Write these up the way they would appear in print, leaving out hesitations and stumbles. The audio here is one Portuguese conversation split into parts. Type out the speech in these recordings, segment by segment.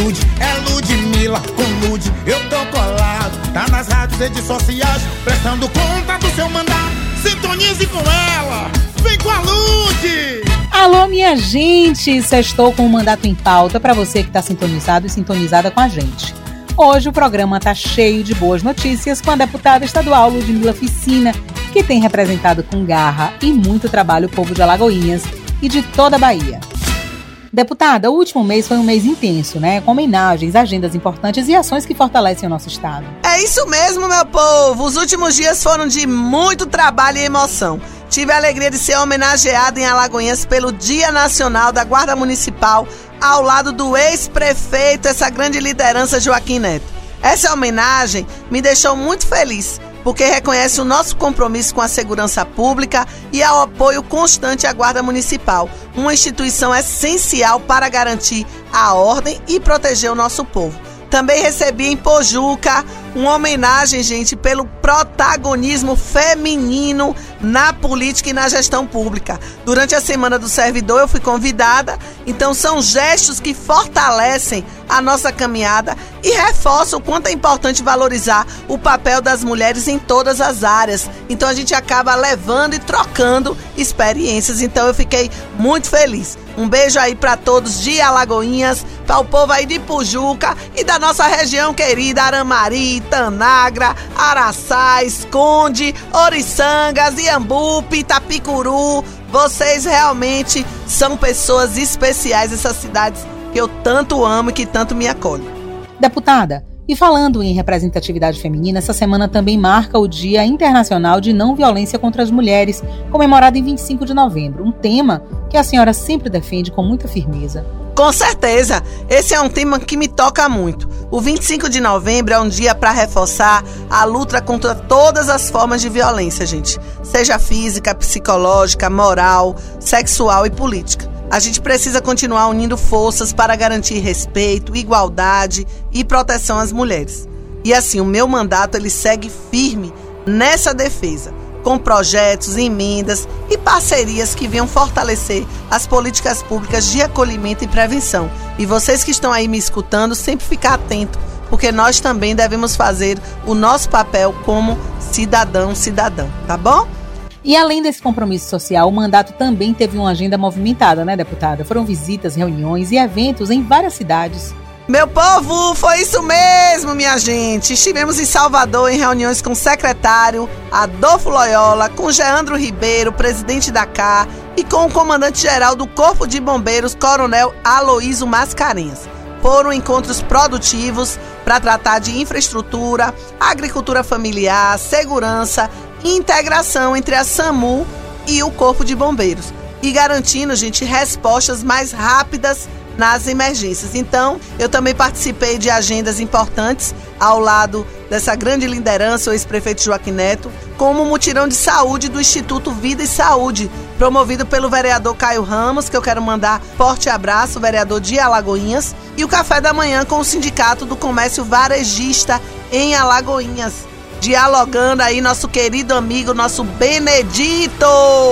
juventude. É Ludmilla com Lud, eu tô colado. Tá nas rádios, redes sociais, prestando conta do seu mandato. Sintonize com ela, vem com a Lud! Alô, minha gente! Sextou com o Mandato em Pauta para você que tá sintonizado e sintonizada com a gente. Hoje o programa tá cheio de boas notícias com a deputada estadual Ludmilla Ficina, que tem representado com garra e muito trabalho o povo de Alagoinhas e de toda a Bahia. Deputada, o último mês foi um mês intenso, né? Com homenagens, agendas importantes e ações que fortalecem o nosso estado. É isso mesmo, meu povo! Os últimos dias foram de muito trabalho e emoção. Tive a alegria de ser homenageada em Alagoinhas pelo Dia Nacional da Guarda Municipal, ao lado do ex-prefeito, essa grande liderança Joaquim Neto. Essa homenagem me deixou muito feliz, porque reconhece o nosso compromisso com a segurança pública e ao apoio constante à Guarda Municipal, uma instituição essencial para garantir a ordem e proteger o nosso povo. Também recebi em Pojuca uma homenagem, gente, pelo protagonismo feminino na política e na gestão pública. Durante a Semana do Servidor eu fui convidada, então são gestos que fortalecem a nossa caminhada e reforçam o quanto é importante valorizar o papel das mulheres em todas as áreas. Então a gente acaba levando e trocando experiências, então eu fiquei muito feliz. Um beijo aí para todos de Alagoinhas, para o povo aí de Pojuca e da nossa região querida, Aramari, Tanagra, Araçás, Conde, Oriçangas, Iambupe, Itapicuru. Vocês realmente são pessoas especiais, essas cidades que eu tanto amo e que tanto me acolhem. Deputada, e falando em representatividade feminina, essa semana também marca o Dia Internacional de Não Violência contra as Mulheres, comemorado em 25 de novembro, um tema que a senhora sempre defende com muita firmeza. Com certeza, esse é um tema que me toca muito. O 25 de novembro é um dia para reforçar a luta contra todas as formas de violência, gente. Seja física, psicológica, moral, sexual e política. A gente precisa continuar unindo forças para garantir respeito, igualdade e proteção às mulheres. E assim, o meu mandato ele segue firme nessa defesa, com projetos, emendas e parcerias que venham fortalecer as políticas públicas de acolhimento e prevenção. E vocês que estão aí me escutando, sempre ficar atento, porque nós também devemos fazer o nosso papel como cidadã, tá bom? E além desse compromisso social, o mandato também teve uma agenda movimentada, né, deputada? Foram visitas, reuniões e eventos em várias cidades. Meu povo, foi isso mesmo, minha gente. Estivemos em Salvador em reuniões com o secretário Adolfo Loyola, com Geandro Ribeiro, presidente da CA, e com o comandante-geral do Corpo de Bombeiros, Coronel Aloísio Mascarenhas. Foram encontros produtivos para tratar de infraestrutura, agricultura familiar, segurança e integração entre a SAMU e o Corpo de Bombeiros, e garantindo, gente, respostas mais rápidas nas emergências. Então, eu também participei de agendas importantes ao lado dessa grande liderança, o ex-prefeito Joaquim Neto, como o mutirão de saúde do Instituto Vida e Saúde, promovido pelo vereador Caio Ramos, que eu quero mandar forte abraço, vereador de Alagoinhas, e o café da manhã com o Sindicato do Comércio Varejista em Alagoinhas, dialogando aí nosso querido amigo, nosso Benedito,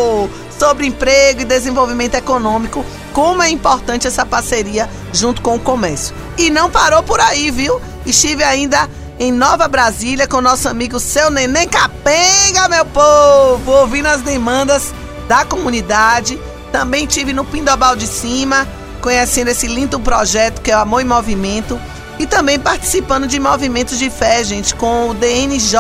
sobre emprego e desenvolvimento econômico, como é importante essa parceria junto com o comércio. E não parou por aí, viu? Estive ainda em Nova Brasília com nosso amigo Seu Neném Capenga, meu povo, ouvindo as demandas da comunidade. Também estive no Pindobal de Cima, conhecendo esse lindo projeto que é o Amor em Movimento. E também participando de movimentos de fé, gente, com o DNJ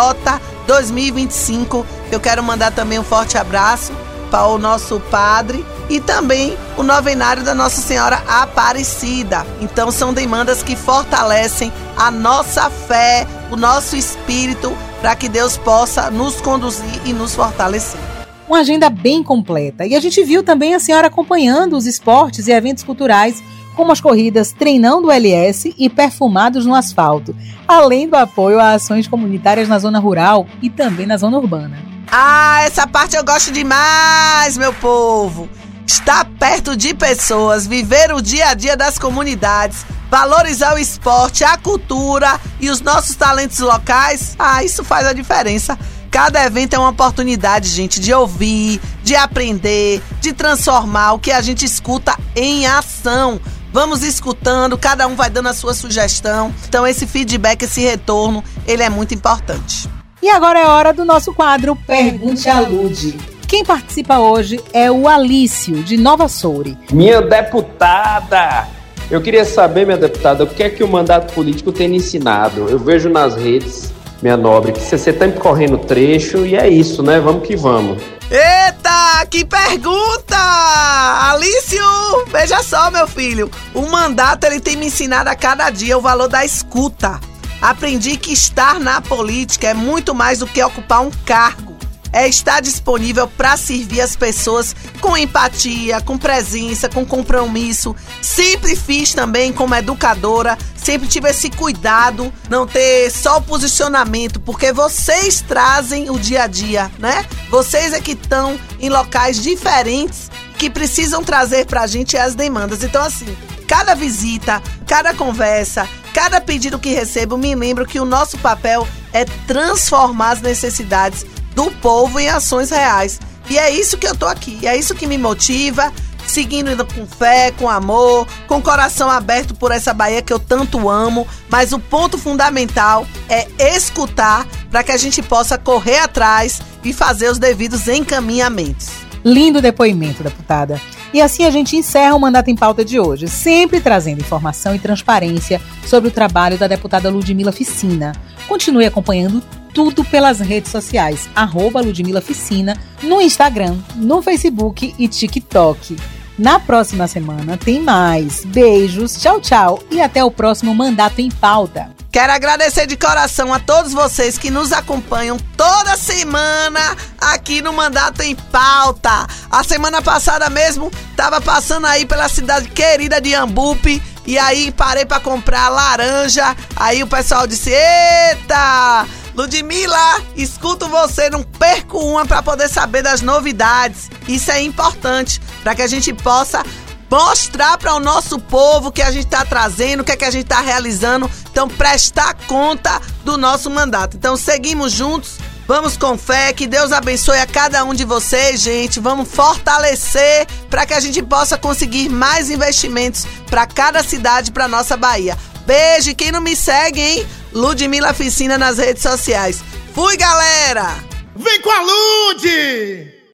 2025. Eu quero mandar também um forte abraço para o nosso padre e também o novenário da Nossa Senhora Aparecida. Então são demandas que fortalecem a nossa fé, o nosso espírito, para que Deus possa nos conduzir e nos fortalecer. Uma agenda bem completa. E a gente viu também a senhora acompanhando os esportes e eventos culturais, como as corridas Treinão do LS e Perfumados no Asfalto, além do apoio a ações comunitárias na zona rural e também na zona urbana. Ah, essa parte eu gosto demais, meu povo! Estar perto de pessoas, viver o dia a dia das comunidades, valorizar o esporte, a cultura e os nossos talentos locais, isso faz a diferença. Cada evento é uma oportunidade, gente, de ouvir, de aprender, de transformar o que a gente escuta em ação. vamos escutando, cada um vai dando a sua sugestão. Então esse feedback, esse retorno, ele é muito importante. E agora é hora do nosso quadro Pergunte a Lude. Quem participa hoje é o Alício, de Nova Soure. Minha deputada, eu queria saber, minha deputada, o que é que o mandato político tem lhe ensinado? Eu vejo nas redes, minha nobre, que você está correndo trecho e é isso, né? Vamos que vamos. Eita, que pergunta! Alício, veja só, meu filho. O mandato, ele tem me ensinado a cada dia o valor da escuta. Aprendi que estar na política é muito mais do que ocupar um cargo. É estar disponível para servir as pessoas com empatia, com presença, com compromisso. Sempre fiz também como educadora, sempre tive esse cuidado, não ter só o posicionamento, porque vocês trazem o dia a dia, né? Vocês é que estão em locais diferentes que precisam trazer pra gente as demandas. Então, assim, cada visita, cada conversa, cada pedido que recebo, me lembro que o nosso papel é transformar as necessidades do povo em ações reais. E é isso que eu tô aqui, é isso que me motiva, seguindo com fé, com amor, com coração aberto por essa Bahia que eu tanto amo, mas o ponto fundamental é escutar para que a gente possa correr atrás e fazer os devidos encaminhamentos. Lindo depoimento, deputada. E assim a gente encerra o Mandato em Pauta de hoje, sempre trazendo informação e transparência sobre o trabalho da deputada Ludmila Ficina. Continue acompanhando tudo pelas redes sociais, @LudmilaFicina, no Instagram, no Facebook e TikTok. Na próxima semana tem mais. Beijos, tchau, tchau e até o próximo Mandato em Pauta. Quero agradecer de coração a todos vocês que nos acompanham toda semana aqui no Mandato em Pauta. A semana passada mesmo, tava passando aí pela cidade querida de Iambupe e aí parei pra comprar laranja. Aí o pessoal disse, eita, Ludmila, escuto você, não perco uma pra poder saber das novidades. Isso é importante pra que a gente possa mostrar para o nosso povo o que a gente está trazendo, o que é que a gente está realizando. Então, prestar conta do nosso mandato. Então, seguimos juntos, vamos com fé, que Deus abençoe a cada um de vocês, gente. Vamos fortalecer para que a gente possa conseguir mais investimentos para cada cidade, para nossa Bahia. Beijo, e quem não me segue, hein? Ludmila Ficina nas redes sociais. Fui, galera! Vem com a Lude!